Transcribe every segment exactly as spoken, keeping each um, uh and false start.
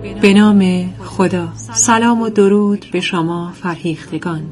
به نام خدا. سلام و درود به شما فرهیختگان.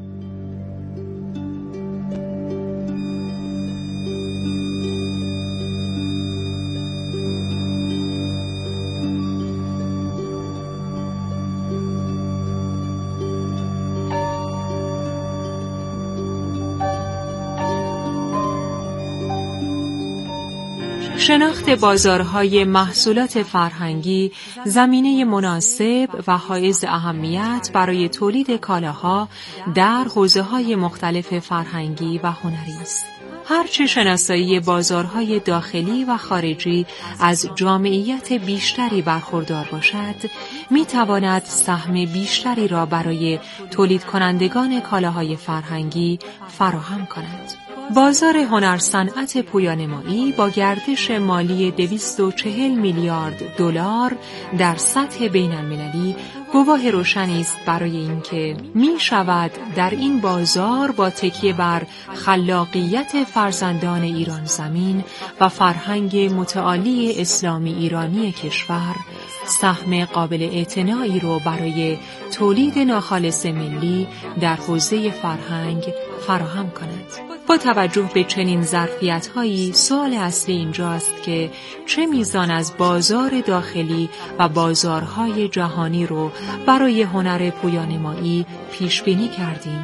شناخت بازارهای محصولات فرهنگی زمینه مناسب و حائز اهمیت برای تولید کالاها در حوزه‌های مختلف فرهنگی و هنری است. هرچه شناسایی بازارهای داخلی و خارجی از جامعیت بیشتری برخوردار باشد، می‌تواند سهم بیشتری را برای تولید کنندگان کالاهای فرهنگی فراهم کند. بازار هنر صنعت پویانمایی با گردش مالی دویست و چهل میلیارد دلار در سطح بین المللی گواه روشنی است برای اینکه می شود در این بازار با تکیه بر خلاقیت فرزندان ایران زمین و فرهنگ متعالی اسلامی ایرانی کشور سهم قابل اعتنایی رو برای تولید ناخالص ملی در حوزه فرهنگ فراهم کند. با توجه به چنین ظرفیت‌هایی سوال اصلی اینجاست که چه میزان از بازار داخلی و بازارهای جهانی رو برای هنر پویانمایی پیش بینی کردیم؟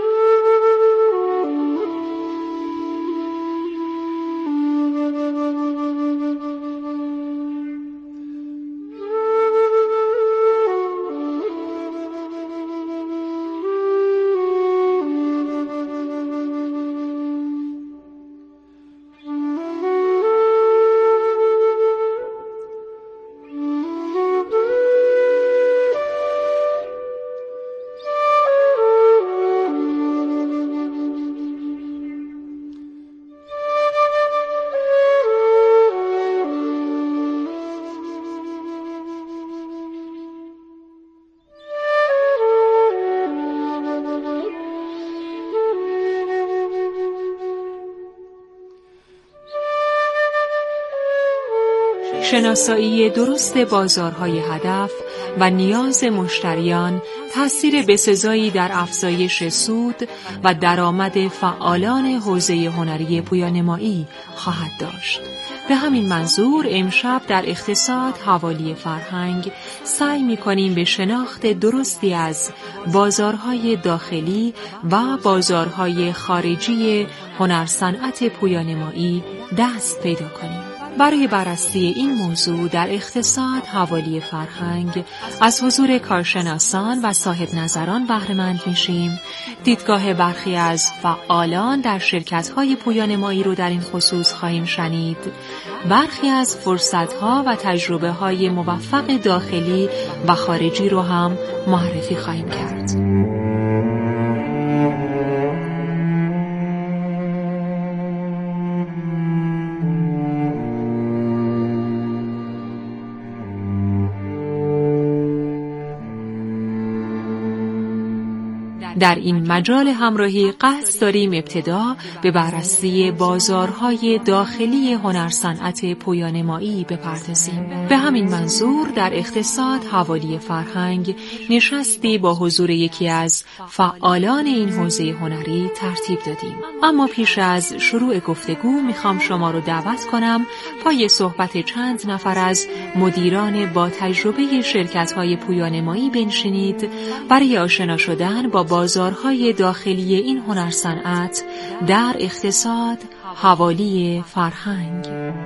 شناسایی درست بازارهای هدف و نیاز مشتریان تأثیر بسزایی در افزایش سود و درآمد فعالان حوزه هنری پویانمایی خواهد داشت. به همین منظور امشب در اقتصاد حوالی فرهنگ سعی می‌کنیم به شناخت درستی از بازارهای داخلی و بازارهای خارجی هنر صنعت پویانمایی دست پیدا کنیم. برای بررسی این موضوع در اقتصاد حوالی فرهنگ از حضور کارشناسان و صاحب نظران بهره‌مند میشیم. دیدگاه برخی از فعالان در شرکت‌های پویانمایی رو در این خصوص خواهیم شنید. برخی از فرصت‌ها و تجربه‌های موفق داخلی و خارجی رو هم معرفی خواهیم کرد. در این مجال همراهی قصد داریم ابتدا به بررسی بازارهای داخلی هنر صنعت پویانمایی بپردازیم. به همین منظور در اقتصاد حوالی فرهنگ نشستی با حضور یکی از فعالان این حوزه هنری ترتیب دادیم. اما پیش از شروع گفتگو میخوام شما رو دعوت کنم پای صحبت چند نفر از مدیران با تجربه شرکت‌های پویانمایی بنشینید برای آشنا شدن با بازارهای داخلی این هنر صنعت در اقتصاد حوالی فرهنگ.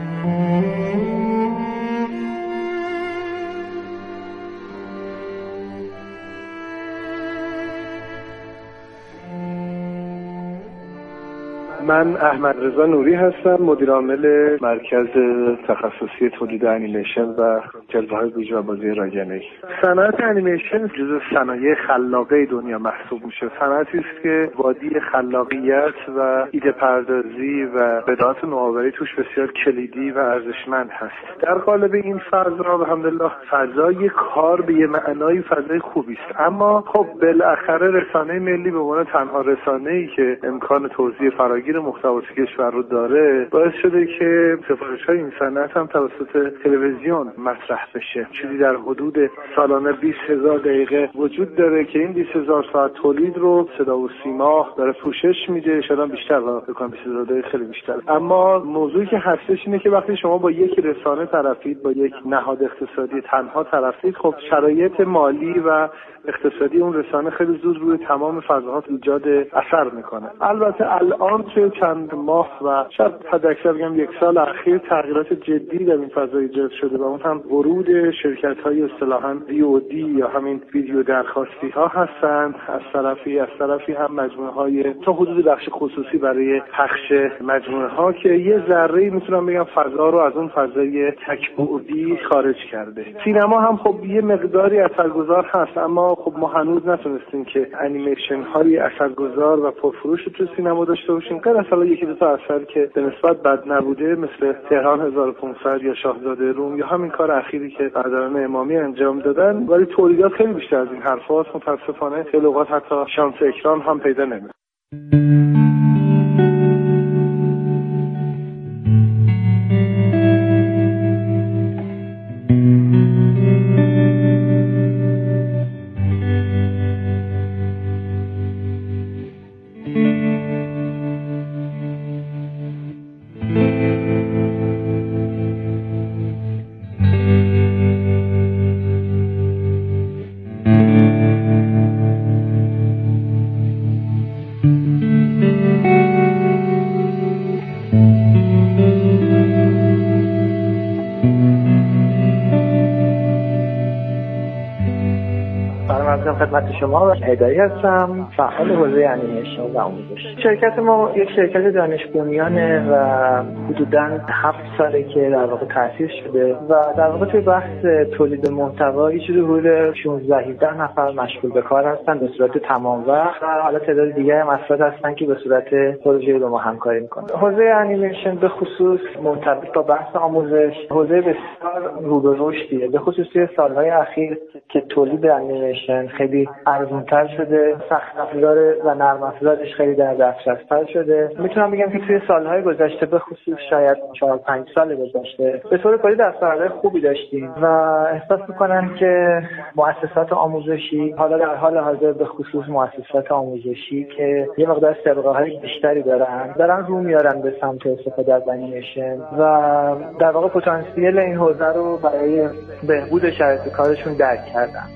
من احمد رضا نوری هستم، مدیر عامل مرکز تخصصی تولید انیمیشن و جلوه‌های ویژه و بازی راگنی. صنعت انیمیشن جزو صنایع خلاقه دنیا محسوب میشه. صنعتی است که وادی خلاقیت و ایده پردازی و بداعت نوآوری توش بسیار کلیدی و ارزشمند هست. در قالب این فضا الحمدلله فضای کار به یه معنای فضای خوبی است، اما خب بالاخره رسانه ملی به عنوان تنها رسانه‌ای که امکان توزیع فراگیر فراگیر محتوای کشور رو داره، باعث شده که سفارش‌های این صنعت هم توسط تلویزیون مطرح بشه. چیزی در حدود سالانه بیست هزار دقیقه وجود داره که این بیست هزار ساعت تولید رو صدا و سیما داره پوشش میده، شاید بیشتر واقعا بکنم بیست هزار دقیقه خیلی بیشتر. اما موضوعی که هستش اینه که وقتی شما با یک رسانه طرفید، با یک نهاد اقتصادی تنها طرفید، خب شرایط مالی و اقتصادی اون رسانه خیلی زود روی تمام فضاها ایجاد اثر میکنه. البته الان توی چند ماه و شاید حداکثر بگم یک سال اخیر تغییرات جدی در این فضا ایجاد شده و اون هم ورود شرکت‌های اصطلاحاً وی او دی یا همین ویدیو درخواستی ها هستند. از طرفی از طرفی هم مجموعه‌های تا حدود بخش خصوصی برای پخش مجموعه ها که یه ذره میتونم بگم فضا رو از اون فضای تک‌بعدی خارج کرده. سینما هم خب یه مقداری اثرگذار هست، اما خب ما هنوز نتونستیم که انیمیشن های اثرگذار و پرفروش رو تو سینما داشته باشیم، غیر از حالا یکی دو تا اثر که به نسبت بد نبوده مثل تهران هزار و پانصد یا شاهزاده روم یا همین کار اخیری که برادران امامی انجام دادن. ولی تولیدات خیلی بیشتر از این حرفاست. متاسفانه خیلی اوقات حتی شانس اکران هم پیدا نمیشه. خدمت شما هدایی هستم، فعال حوزه انیمیشن و آموزش. شرکت ما یک شرکت دانش بنیانه و حدوداً هفت ساله که در واقع تأسیس شده و در واقع توی بحث تولید محتوا یه چیزی حدود شانزده هفده نفر مشغول به کار هستن به صورت تمام وقت و حالا تعداد دیگه هم افراد هستن که به صورت پروژه‌ای با ما همکاری میکنن. حوزه انیمیشن به خصوص مرتبط با بحث آموزش حوزه بسیار رو به رشدیه، به خصوص توی سالهای اخیر که تولید انیمیشن خیلی ارزان‌تر شده، سخت افزار و نرم افزارش خیلی در دسترس‌تر شده. میتونم بگم که توی سالهای گذشته به خصوص شاید چهار پنج سال گذشته به طور کلی دستاوردهای خوبی داشتیم و احساس میکنم که مؤسسات آموزشی حالا در حال حاضر به خصوص مؤسسات آموزشی که یه مقدار سابقه‌های بیشتری دارن دارن رو میارن به سمت استفاده از انیمیشن و در واقع پتانسیل این حوزه رو برای بهبود شرایط کارشون درک کردن.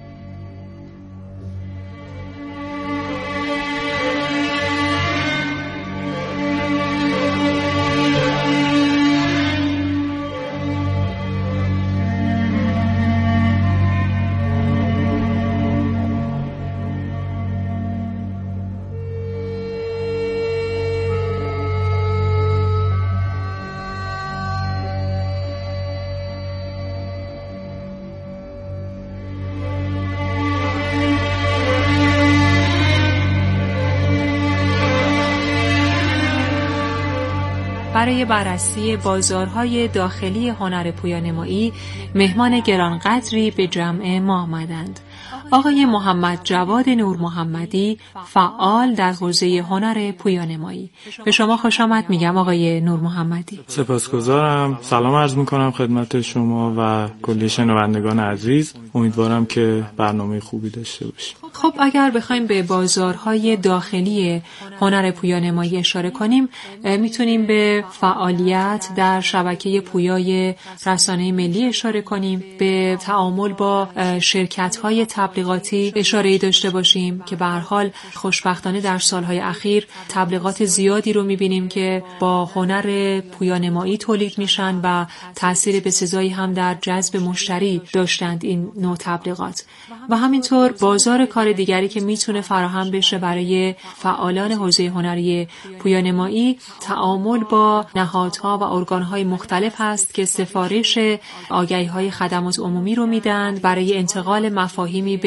برای بررسی بازارهای داخلی هنر پویانمایی مهمان گرانقدری به جمع ما آمدند. آقای محمد جواد نور محمدی، فعال در حوزه هنر پویانمایی. به شما خوش آمد میگم آقای نور محمدی. سپاسگزارم. سلام عرض میکنم خدمت شما و کلی شنوندگان عزیز. امیدوارم که برنامه خوبی داشته باشیم. خب اگر بخوایم به بازارهای داخلی هنر پویانمایی اشاره کنیم، میتونیم به فعالیت در شبکه پویای رسانه ملی اشاره کنیم، به تعامل با شرکت‌های تبلیغاتی اشاره‌ای داشته باشیم که به هر حال خوشبختانه در سالهای اخیر تبلیغات زیادی رو می‌بینیم که با هنر پویانمایی تولید میشن و تأثیر بسزایی هم در جذب مشتری داشتند این نوع تبلیغات. و همینطور بازار کار دیگری که میتونه فراهم بشه برای فعالان حوزه هنری پویانمایی تعامل با نهادها و ارگان‌های مختلف هست که سفارش آگهی‌های خدمات عمومی رو میدن برای انتقال مفاهیمی به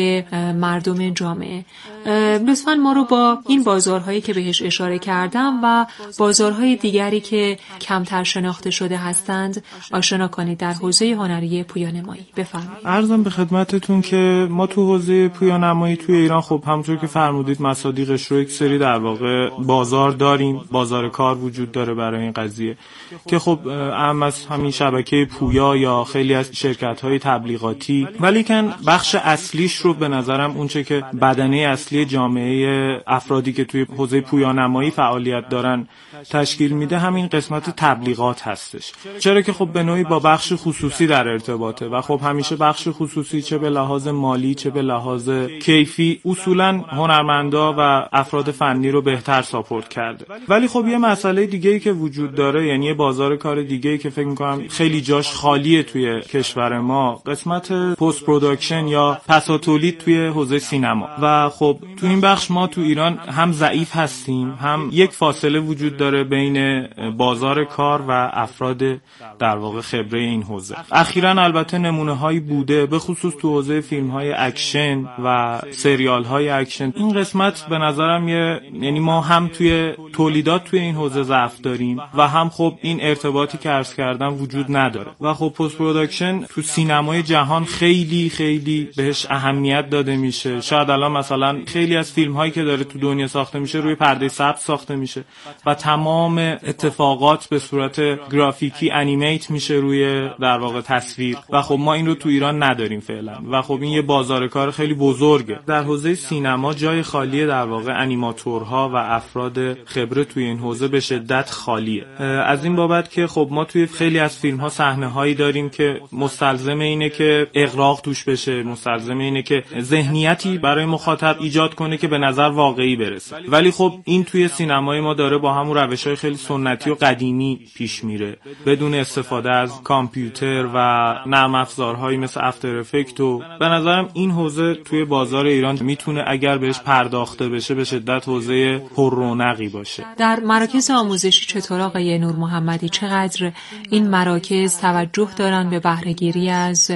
به مردم جامعه. لطفاً ما رو با این بازارهایی که بهش اشاره کردم و بازارهای دیگری که کمتر شناخته شده هستند آشنا کنید در حوزه هنری پویانمایی. بفرمایید. عرضم به خدمتتون که ما تو حوزه پویانمایی توی ایران خب همونطور که فرمودید مصادیقش رو یک سری در واقع بازار داریم، بازار کار وجود داره برای این قضیه که خب اهم از همین شبکه پویا یا خیلی از شرکت‌های تبلیغاتی، ولی کن بخش اصلیش رو به نظرم اونچه که بدنه اصلی جامعه افرادی که توی حوزه پویانمایی فعالیت دارن تشکیل میده همین قسمت تبلیغات هستش. چرا که خب به نوعی با بخش خصوصی در ارتباطه و خب همیشه بخش خصوصی چه به لحاظ مالی چه به لحاظ کیفی اصولاً هنرمندا و افراد فنی رو بهتر ساپورت کرده. ولی خب یه مسئله دیگه‌ای که وجود داره، یعنی یه بازار کار دیگه‌ای که فکر می‌کنم خیلی جاش خالیه توی کشور ما، قسمت پست پروداکشن یا پسا تولید توی حوزه سینما. و خب تو این بخش ما تو ایران هم ضعیف هستیم، هم یک فاصله وجود داره بین بازار کار و افراد در واقع خبره این حوزه. اخیراً البته نمونه‌هایی بوده، به خصوص تو حوزه فیلم‌های اکشن و سریال‌های اکشن. این قسمت به نظرم یه، یعنی ما هم توی تولیدات توی این حوزه ضعف داریم و هم خب این ارتباطی که عرض کردم وجود نداره. و خب پست پروداکشن تو سینمای جهان خیلی خیلی بهش اهمیت داده میشه. شاید الان مثلا خیلی از فیلم‌هایی که داره تو دنیا ساخته میشه روی پرده سبز ساخته میشه و تمام اتفاقات به صورت گرافیکی انیمیت میشه روی در واقع تصویر و خب ما این رو تو ایران نداریم فعلا و خب این یه بازار کار خیلی بزرگه. در حوزه سینما جای خالی در واقع انیماتورها و افراد خبره توی این حوزه به شدت خالیه. از این بابت که خب ما توی خیلی از فیلم‌ها صحنه‌هایی داریم که مستلزم اینه که اغراق توش بشه، مستلزم اینه که ذهنیتی برای مخاطب ایجاد کنه که به نظر واقعی برسه. ولی خب این توی سینمای ما داره با همون روش‌های خیلی سنتی و قدیمی پیش میره، بدون استفاده از کامپیوتر و نرم افزارهایی مثل افتر افکت. و به نظرم این حوزه توی بازار ایران میتونه اگر بهش پرداخته بشه به شدت حوزه پر رونقی باشه. در مراکز آموزشی چطور آقای نور محمدی، چقدر این مراکز توجه دارن به بهره‌گیری از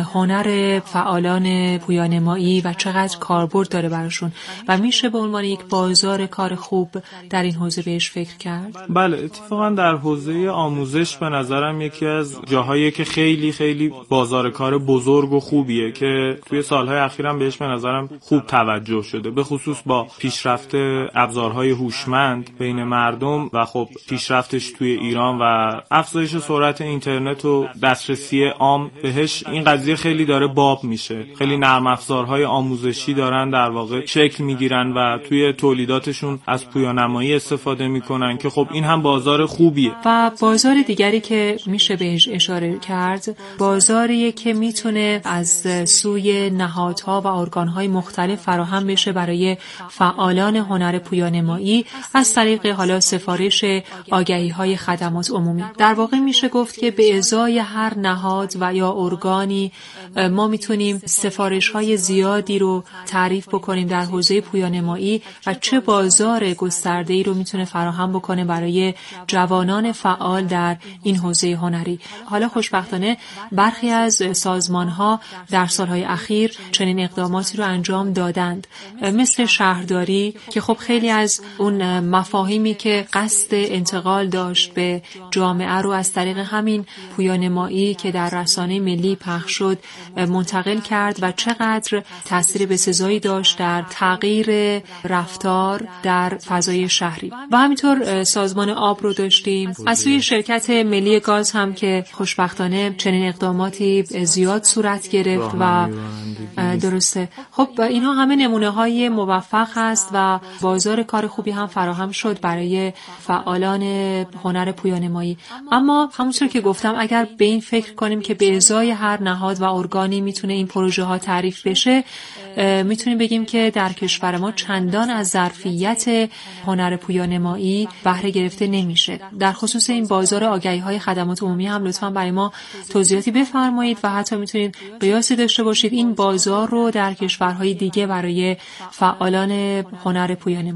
هنر فعالان پویانمایی و چقدر کاربرد داره براشون و میشه به عنوان یک بازار کار خوب در این حوزه بهش فکر کرد؟ بله، اتفاقا در حوزه آموزش به نظرم یکی از جاهایی که خیلی خیلی بازار کار بزرگ و خوبیه که توی سالهای اخیرم بهش به نظرم خوب توجه شده، به خصوص با پیشرفت ابزارهای هوشمند بین مردم و خب پیشرفتش توی ایران و افزایش سرعت اینترنت و دسترسی عام بهش. این قضیه خیلی داره باب میشه، خیلی نرم افزارهای آموزشی دارن در واقع شکل میگیرن و توی تولیداتشون از پویانمایی استفاده میکنن که خب این هم بازار خوبیه. و بازار دیگری که میشه بهش اشاره کرد بازاریه که میتونه از سوی نهادها و ارگانهای مختلف فراهم بشه برای فعالان هنر پویانمایی از طریق حالا سفارش آگهی‌های خدمات عمومی. در واقع میشه گفت که به ازای هر نهاد و یا ارگانی ما میتونیم سفارش‌های زیادی رو تعریف بکنیم در حوزه پویانمایی و چه بازار گسترده‌ای رو میتونه فراهم بکنه برای جوانان فعال در این حوزه هنری. حالا خوشبختانه برخی از سازمان‌ها در سالهای اخیر چنین اقداماتی رو انجام دادند، مثل شهرداری که خب خیلی از اون مفاهیمی که قصد انتقال داشت به جامعه رو از طریق همین پویانمایی که در رسانه ملی پخش شد منتقل کرد و چقدر تاثیر بسزایی داشت در تغییر رفتار در فضای شهری. و همینطور سازمان آب رو داشتیم، از سوی شرکت ملی گاز هم که خوشبختانه چنین اقداماتی زیاد صورت گرفت و درسته. خب اینها همه نمونه های موفق هست و بازار کار خوبی هم فراهم شد برای فعالان هنر پویانمایی. اما همونطور که گفتم اگر به این فکر کنیم که به ازای هر نهاد و ارگانی میتونه این پروژه ها تعریف بشه، میتونیم بگیم که در کشور ما چندان از ظرفیت هنر پویانمایی بهره گرفته نمیشه. در خصوص این بازار آگهی های خدمات عمومی هم لطفاً برای ما توضیحاتی بفرمایید و حتی میتونید قیاسی داشته باشید این بازار رو در کشورهای دیگه برای فعالان هنر پویانمایی.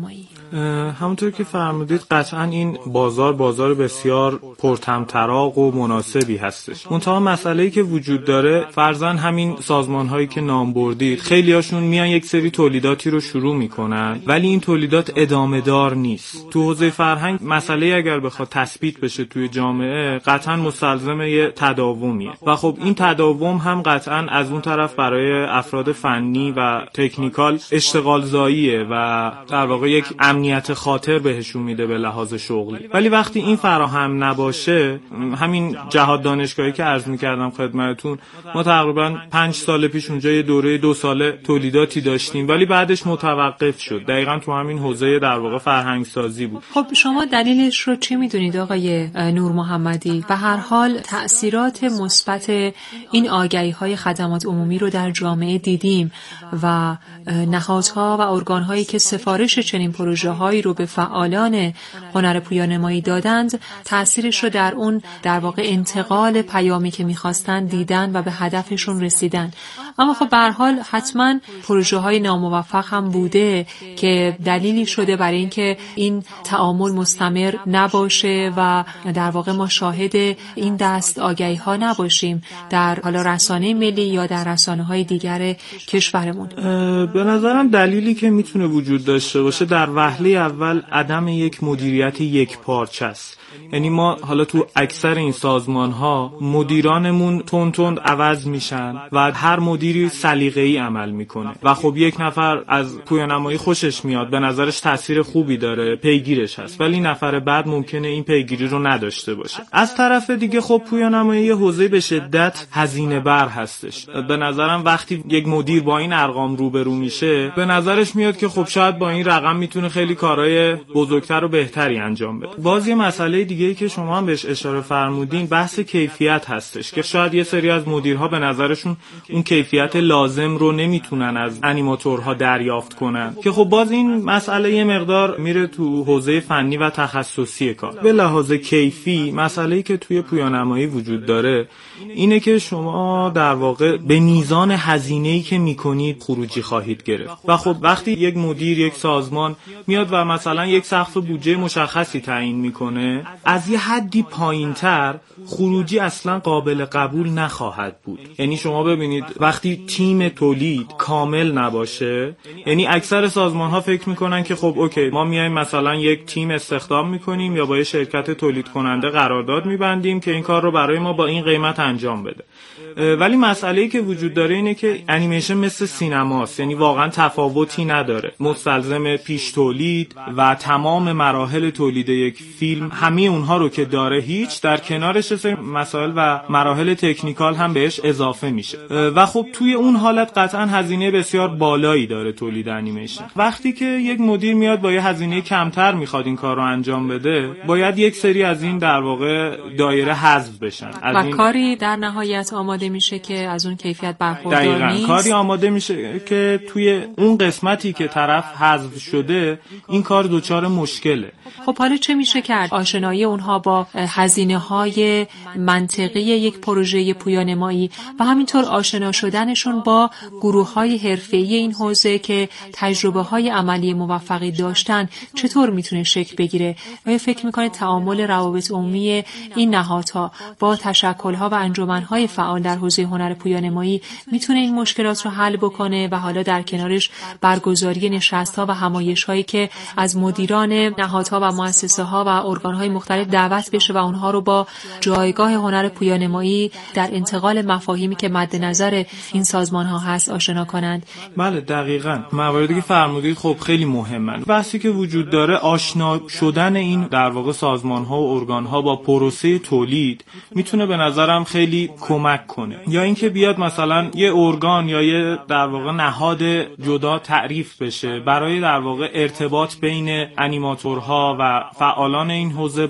همونطور که فرمودید قطعا این بازار بازار بسیار پرطمطراق و مناسبی هستش. منتها مسئله‌ای که وجود داره فرضاً همین سازمان‌هایی که نام بردید خیلی هاشون میان یک سری تولیداتی رو شروع میکنن ولی این تولیدات ادامه دار نیست. تو حوزه فرهنگ مسئله اگر بخواد تثبیت بشه توی جامعه قطعا مستلزم یه تداومیه و خب این تداوم هم قطعا از اون طرف برای افراد فنی و تکنیکال اشتغال زاییه و در واقع یک امنیت خاطر بهشون میده به لحاظ شغلی. ولی وقتی این فراهم نباشه، همین جهاد دانشگاهی که عرض میکردم خدمتتون، ما تقریبا پنج سال پیش اونجا یه دوره دو ساله تولیداتی داشتیم ولی بعدش متوقف شد. دقیقاً تو همین حوزه در واقع فرهنگ سازی بود. خب شما دلیلش رو چی میدونید آقای نور محمدی؟ به هر حال تأثیرات مثبت این آگهی‌های خدمات عمومی رو در جامعه دیدیم و نهادها و ارگان‌هایی که سفارش چنین پروژه‌هایی رو به فعالان هنر پویانمایی دادند تأثیرش رو در اون در واقع انتقال پیامی که می‌خواستن دیدن و به هدفشون رسیدن. اما خب به هر حال حتما پروژه‌های ناموفق هم بوده که دلیلی شده برای اینکه این تعامل مستمر نباشه و در واقع ما شاهد این دست آگهی‌ها نباشیم در حالا رسانه ملی یا در رسانه‌های دیگر کشورمون. به نظرم دلیلی که میتونه وجود داشته باشه در وهله اول عدم یک مدیریت یک پارچه است. یعنی ما حالا تو اکثر این سازمان‌ها مدیرانمون تون تون عوض میشن و هر مدیری سلیقه‌ای عمل میکنه و خب یک نفر از پویانمایی خوشش میاد، به نظرش تاثیر خوبی داره، پیگیرش هست، ولی نفر بعد ممکنه این پیگیری رو نداشته باشه. از طرف دیگه خب پویانمایی یه حوزه به شدت هزینه بر هستش. به نظرم وقتی یک مدیر با این ارقام روبرو میشه به نظرش میاد که خب شاید با این رقم میتونه خیلی کارهای بزرگتر و بهتری انجام بده. باز یه مسئله دیگه‌ای که شما هم بهش اشاره فرمودین بحث کیفیت هستش که شاید یه سری از مدیرها به نظرشون اون کیفیت لازم رو نمیتونن از انیماتورها دریافت کنن که خب باز این مسئله یه مقدار میره تو حوزه فنی و تخصصی کار. به لحاظ کیفی مسئله‌ای که توی پویانمایی وجود داره اینه که شما در واقع به میزان هزینه‌ای که میکنید خروجی خواهید گرفت و خب وقتی یک مدیر یک سازمان میاد و مثلا یک سقف بودجه مشخصی تعیین میکنه از یه حدی پایینتر خروجی اصلا قابل قبول نخواهد بود. یعنی شما ببینید وقتی تیم تولید کامل نباشه، یعنی اکثر سازمان‌ها فکر میکنن که خب اوکی ما میایم مثلا یک تیم استخدام میکنیم یا با یه شرکت تولید کننده قرارداد میبندیم که این کار رو برای ما با این قیمت انجام بده. ولی مسئله‌ای که وجود داره اینه که انیمیشن مثل سینماست، یعنی واقعا تفاوتی نداره. مستلزم پیش تولید و تمام مراحل تولید یک فیلم همه اونها رو که داره هیچ، در کنارش مسائل و مراحل تکنیکال هم بهش اضافه میشه و خب توی اون حالت قطعا هزینه بسیار بالایی داره تولید انیمیشن. وقتی که یک مدیر میاد با یه هزینه کمتر میخواد این کار رو انجام بده باید یک سری از این در واقع دایره حذف بشن از و این... کاری در نهایت آماده میشه که از اون کیفیت برخوردار نیست. دقیقاً کاری آماده میشه که توی اون قسمتی که طرف حذف شده این کار دچار مشکله. خب حالا چه میشه کرد؟ آشنایی اونها با هزینه‌های منطقی یک پروژه پویانمایی و همینطور آشنا شدنشون با گروه‌های حرفه‌ای این حوزه که تجربه‌های عملی موفقی داشتن چطور میتونه شکل بگیره؟ آیا فکر میکنید تعامل روابط عمومی این نهادها با تشکل‌ها و انجمن‌های فعال در حوزه هنر پویانمایی میتونه این مشکلات رو حل بکنه و حالا در کنارش برگزاری نشست‌ها و همایش‌هایی که از مدیران نهادها و مؤسسه‌ها و ارگان‌های مختلف دعوت بشه و اونها رو با جایگاه هنر پویانمایی در انتقال مفاهیمی که مد نظر این سازمان‌ها هست آشنا کنند؟ بله دقیقاً. مواردی که فرمودید خب خیلی مهمن. بحثی که وجود داره آشنا شدن این در واقع سازمان‌ها و ارگان‌ها با پروسه تولید میتونه به نظرم خیلی کمک کنه. یا اینکه بیاد مثلا یه ارگان یا یه در واقع نهاد جدا تعریف بشه برای در واقع ارتباط بین انیماتورها و فعالان این حوزه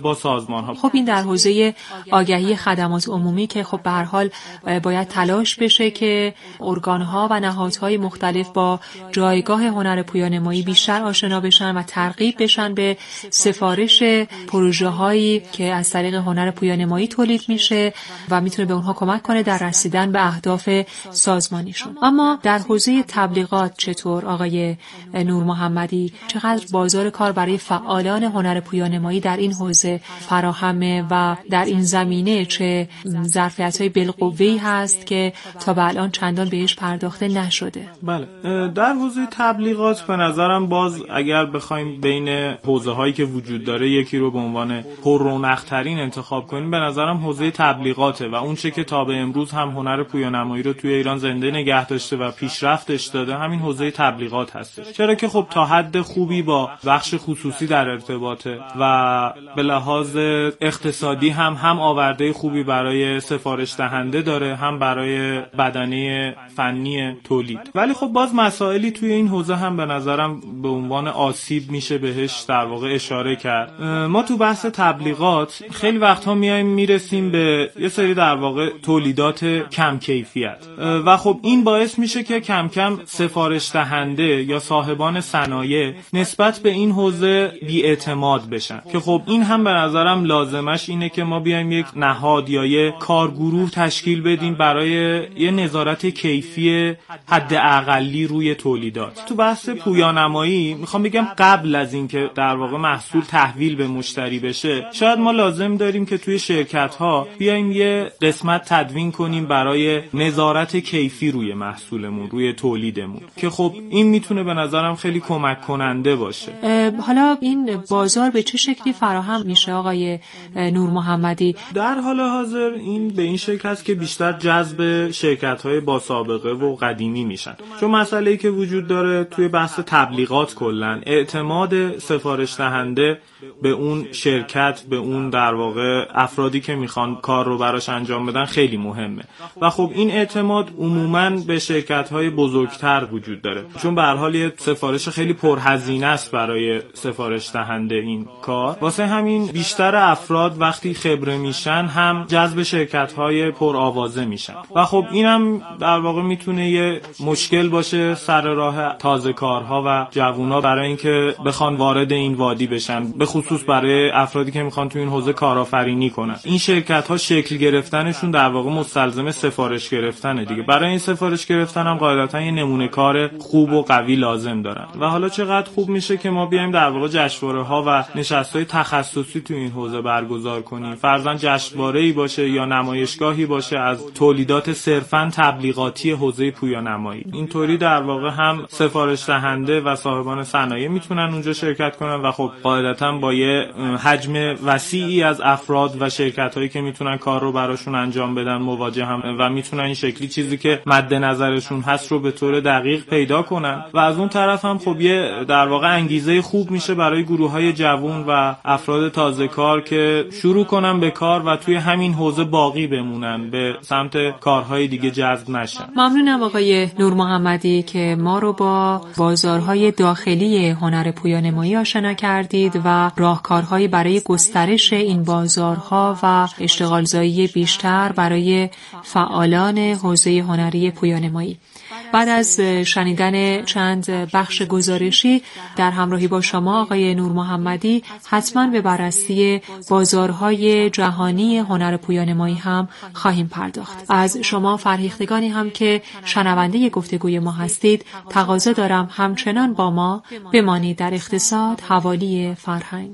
با سازمان‌ها. خب این در حوزه آگهی خدمات عمومی که خب به هر حال باید تلاش بشه که ارگان‌ها و نهادهای مختلف با جایگاه هنر پویانمایی بیشتر آشنا بشن و ترغیب بشن به سفارش پروژه‌هایی که از طریق هنر پویانمایی تولید میشه و میتونه به اونها کمک کنه در رسیدن به اهداف سازمانیشون. اما در حوزه تبلیغات چطور آقای نور محمدی؟ چقدر بازار کار برای فعالان هنر پویانمایی در این حوزه فراهمه و در این زمینه چه ظرفیت‌های بالقوه‌ای هست که تا به الان چندان بهش پرداخته نشده؟ بله، در حوزه تبلیغات به نظرم باز اگر بخوایم بین حوزه‌هایی که وجود داره یکی رو به عنوان پررونق‌ترین انتخاب کنیم، به نظرم حوزه تبلیغاته و اون چه که تا به امروز هم هنر پویانمایی رو توی ایران زنده نگه داشته و پیشرفتش داده همین حوزه تبلیغات هستش. چرا که خب تا حد خوبی با بخش خصوصی در ارتباطه و به لحاظ اقتصادی هم هم آورده خوبی برای سفارش دهنده داره، هم برای بدنه فنی تولید. ولی خب باز مسائلی توی این حوزه هم به نظرم به عنوان آسیب میشه بهش در واقع اشاره کرد. ما تو بحث تبلیغات خیلی وقتها میایم میرسیم به یه سری در واقع تولیدات کم کیفیت و خب این باعث میشه که کم کم سفارش دهنده یا صاحبان صنایع نسبت به این حوزه بی‌اعتماد بشن که خب این هم به نظرم لازمش اینه که ما بیایم یک نهاد یا یک کارگروه تشکیل بدیم برای یه نظارت کیفی حد اقلی روی تولیدات. تو بحث پویانمایی میخوام بگم قبل از اینکه در واقع محصول تحویل به مشتری بشه شاید ما لازم داریم که توی شرکت ها بیایم یه قسمت تدوین کنیم برای نظارت کیفی روی محصولمون، روی تولیدمون که خب این میتونه به نظرم خیلی کمک کننده باشه. حالا این بازار به چه شکلی فراهم میشه آقای نور محمدی؟ در حال حاضر این به این شکل است که بیشتر جذب شرکت‌های با سابقه و قدیمی میشن. چون مسئله‌ای که وجود داره توی بحث تبلیغات کلاً اعتماد سفارش دهنده به اون شرکت، به اون در واقع افرادی که میخوان کار رو براش انجام بدن خیلی مهمه و خب این اعتماد عموماً به شرکت‌های بزرگتر وجود داره چون به هر حال یه سفارش خیلی پرهزینه است برای سفارش دهنده این کار. واسه همین بیشتر افراد وقتی خبره میشن هم جذب شرکت‌های پرآوازه میشن و خب اینم در واقع میتونه یه مشکل باشه سر راه تازه کارها و جوونا برای اینکه بخوان وارد این وادی بشن، به خصوص برای افرادی که میخوان تو این حوزه کارآفرینی کنن. این شرکت‌ها شکل گرفتنشون در واقع مستلزم سفارش گرفتنه دیگه. برای این سفارش گرفتن هم قاعدتاً یه نمونه کار خوب و قوی لازم دارن و حالا چقدر خوب میشه که ما بیایم در واقع جشنواره‌ها و نشست‌های تخصصی تو این حوزه برگزار کنیم. فرضاً جشنواره‌ای باشه یا نمایشگاهی باشه از تولیدات صرفاً تبلیغاتی حوزه پویانمایی. اینطوری در واقع هم سفارش دهنده و صاحبان صنایع میتونن اونجا شرکت کنن و خب قاعدتاً با یه حجم وسیعی از افراد و شرکت‌هایی که میتونن کار رو براشون انجام بدن مواجه هم و میتونن این شکلی چیزی که مد نظرشون هست رو به طور دقیق پیدا کنن و از اون طرف هم خب یه در واقع انگیزه خوب میشه برای گروه‌های جوان و افراد تازه کار که شروع کنن به کار و توی همین حوزه باقی بمونن، به سمت کارهای دیگه جذب نشن. ممنونم آقای نور محمدی که ما رو با بازارهای داخلی هنر پویانمایی آشنا کردید و راهکارهایی برای گسترش این بازارها و اشتغالزایی بیشتر برای فعالان حوزه هنری پویانمایی. بعد از شنیدن چند بخش گزارشی در همراهی با شما آقای نور محمدی حتما به بررسی بازارهای جهانی هنر پویانمایی هم خواهیم پرداخت. از شما فرهیختگانی هم که شنونده گفتگوی ما هستید تقاضا دارم همچنان با ما بمانید در اقتصاد حوالی فرهنگ.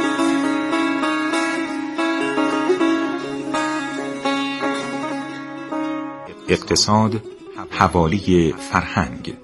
اقتصاد حوالی فرهنگ.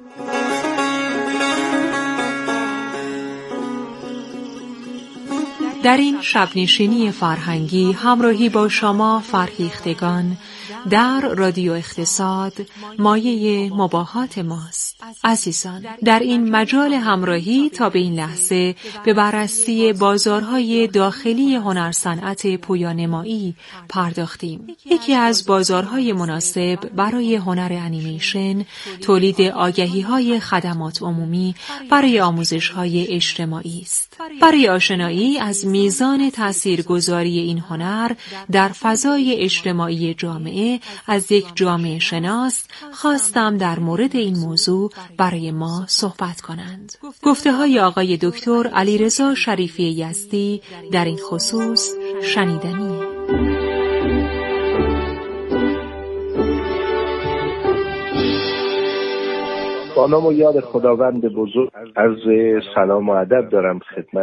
در این شبنشینی فرهنگی همراهی با شما فرهیختگان در رادیو اقتصاد مایه مباهات ماست. عزیزان، در این مجال همراهی تا به این لحظه به بررسی بازارهای داخلی هنر صنعت پویانمایی پرداختیم. یکی از بازارهای مناسب برای هنر انیمیشن تولید آگهی‌های خدمات عمومی برای آموزش‌های اجتماعی است. برای آشنایی از میزان تاثیرگذاری این هنر در فضای اجتماعی جامعه از یک جامعه شناس خواستم در مورد این موضوع برای ما صحبت کنند. گفته های آقای دکتر علیرضا شریفی یزدی در این خصوص شنیدنیه. با نام و یاد خداوند بزرگ عرض سلام و ادب دارم خدمت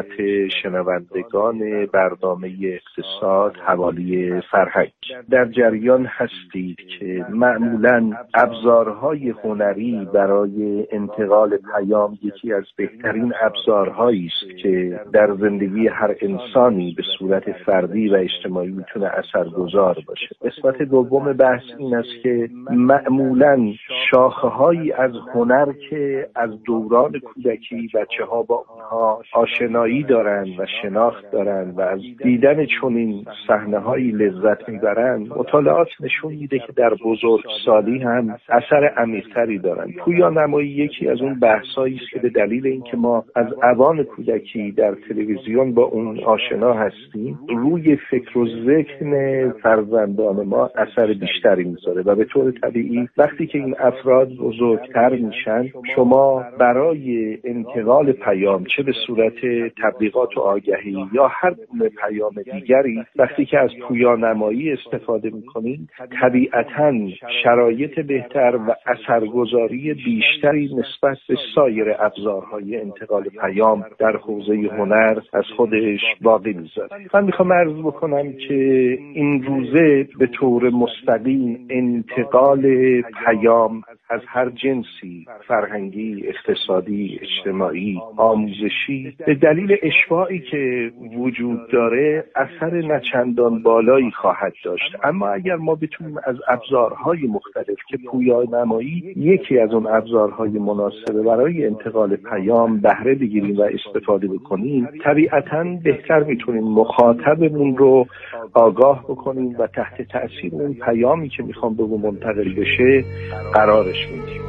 شنوندگان برنامه اقتصاد حوالی فرهنگ. در جریان هستید که معمولاً ابزارهای هنری برای انتقال پیام یکی از بهترین ابزارهایی است که در زندگی هر انسانی به صورت فردی و اجتماعی میتونه اثرگذار باشه. قسمت دوم بحث این است که معمولاً شاخه‌هایی از هنر که از دوران کودکی بچه‌ها با اونها آشنایی دارن و شناخت دارن و از دیدن چنین صحنه‌هایی لذت میبرن، مطالعات نشون میده که در بزرگسالی هم اثر عمیق‌تری دارن. پویانمایی یکی از اون بحثایی است که به دلیل اینکه ما از اوان کودکی در تلویزیون با اون آشنا هستیم، روی فکر و ذهن فرزندان ما اثر بیشتری میذاره و به طور طبیعی وقتی که این افراد بزرگتر میشن، شما برای انتقال پیام چه به صورت تبلیغات و آگهی یا هر گونه پیام دیگری وقتی که از پویانمایی استفاده میکنید، طبیعتاً شرایط بهتر و اثرگذاری بیشتری نسبت به سایر ابزارهای انتقال پیام در حوزه هنر از خودش باقی میذاره. من میخوام عرض بکنم که این روزه به طور مستقیم انتقال پیام از هر جنسی، فرهنگی، اقتصادی، اجتماعی، آموزشی، به دلیل اشباعی که وجود داره اثر نچندان بالایی خواهد داشت. اما اگر ما بتونیم از ابزارهای مختلف که پویانمایی یکی از اون ابزارهای مناسبه برای انتقال پیام بهره بگیریم و استفاده بکنیم، طبیعتاً بهتر میتونیم مخاطبمون رو آگاه بکنیم و تحت تأثیر اون پیامی که میخوام به اون منتقل بشه قرارش میدیم.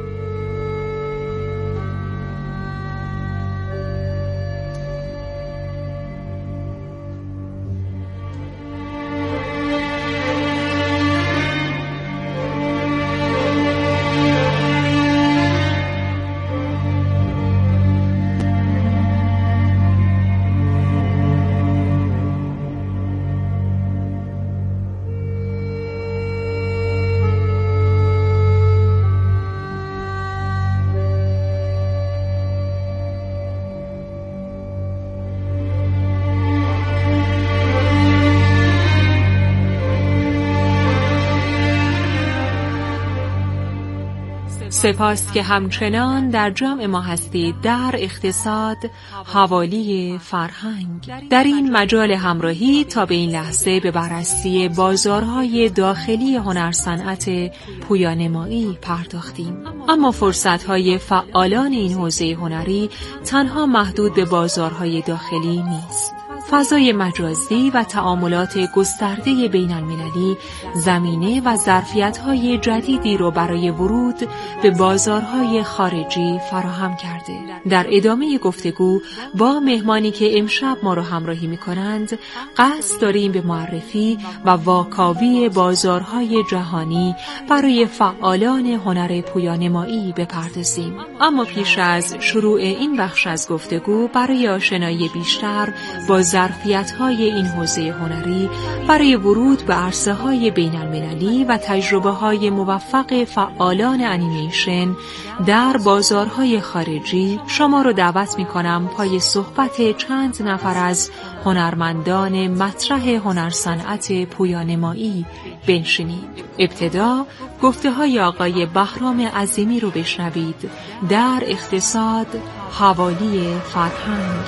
سپاس که همچنان در جمع ما هستید در اقتصاد حوالی فرهنگ. در این مجال همراهی تا به این لحظه به بررسی بازارهای داخلی هنر صنعت پویانمایی پرداختیم. اما فرصتهای فعالان این حوزه هنری تنها محدود به بازارهای داخلی نیست. فضای مجازی و تعاملات گسترده بین المللی زمینه و ظرفیت‌های جدیدی رو برای ورود به بازارهای خارجی فراهم کرده. در ادامه گفتگو با مهمانی که امشب ما رو همراهی می‌کنند، قصد داریم به معرفی و واکاوی بازارهای جهانی برای فعالان هنر پویانمایی بپردازیم. اما پیش از شروع این بخش از گفتگو، برای آشنایی بیشتر با ظرفیت‌های این حوزه هنری برای ورود به عرصه‌های بین‌المللی و تجربه‌های موفق فعالان انیمیشن در بازارهای خارجی، شما رو دعوت می‌کنم پای صحبت چند نفر از هنرمندان مطرح هنر صنعت پویانمایی بنشینید. ابتدا گفته‌های آقای بهرام عظیمی رو بشنوید در اقتصاد حوالی فرهنگ.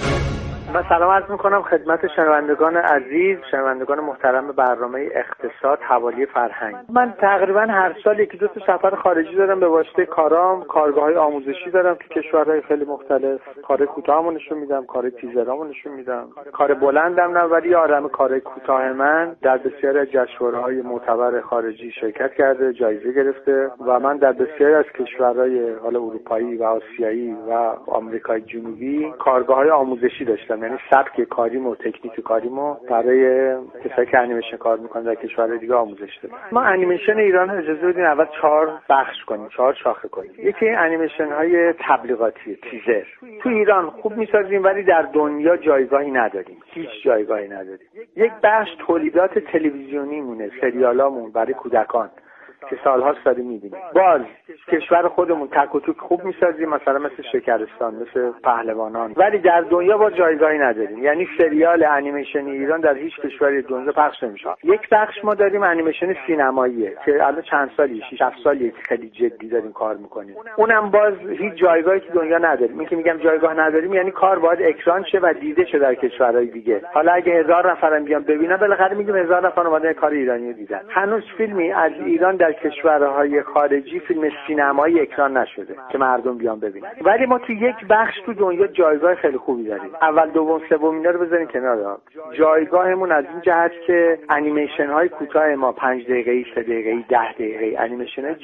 من سلام عرض میکنم خدمت شنوندگان عزیز، شنوندگان محترم برنامه اقتصاد حوالی فرهنگ. من تقریبا هر سال یکی دو تا سفر خارجی دارم به واسطه کارام. کارگاه‌های آموزشی دارم تو کشورهای خیلی مختلف. کار کوتاهمو نشون میدم، کار تیزرامو نشون میدم. کار بلندم نه، ولی آدم کار کوتاه من در بسیاری از جشنواره‌های معتبر خارجی شرکت کرده، جایزه گرفته و من در بسیاری از کشورهای حالا اروپایی و آسیایی و آمریکای جنوبی کارگاه‌های آموزشی داشتم. یعنی سبک کاریمو و تکنیک کاریمو برای کسایی که انیمیشن کار میکنن در کشورهای دیگه آموزش دادیم. ما انیمیشن ایران اجازه بدیم اول چهار بخش کنیم، چهار شاخه کنیم. یکی انیمیشن های تبلیغاتی، تیزر. تو ایران خوب میسازیم ولی در دنیا جایگاهی نداریم، هیچ جایگاهی نداریم. یک بخش تولیدات تلویزیونی مونه، سریالامون برای کودکان که سالهاست داریم میبینیم. باز کشور خودمون تک و توک خوب میسازیم، مثلا مثل شکرستان، مثل پهلوانان، ولی در دنیا با جایگاهی نداریم. یعنی سریال انیمیشنی ایران در هیچ کشوری دنیا پخش نمیشه. یک بخش ما داریم انیمیشن سینماییه که الان چند سالی شش هفت سالیه که خیلی جدی داریم کار میکنیم. اونم باز هیچ جایگاهی که دنیا نداریم. این که میگم جایگاه نداریم یعنی کار باید اکران شه و دیده شه در کشورهای دیگه. حالا اگه هزار نفرم بیان ببینن بالاخره میگیم هزار نفر اومدن کار ایرانی دیدن. هنوز فیلمی از ایران در کشورهای خارجی فیلم سینمایی اکران نشده که مردم بیان ببینن. ولی ما تو یک بخش تو دنیا جایگاه خیلی خوبی داریم. اول دوم سوم اینا رو بذاریم کنار. جایگاهمون از این جهت که انیمیشن های کوتاه ما پنج دقیقه‌ای، سه دقیقه‌ای، ده دقیقه‌ای انیمیشن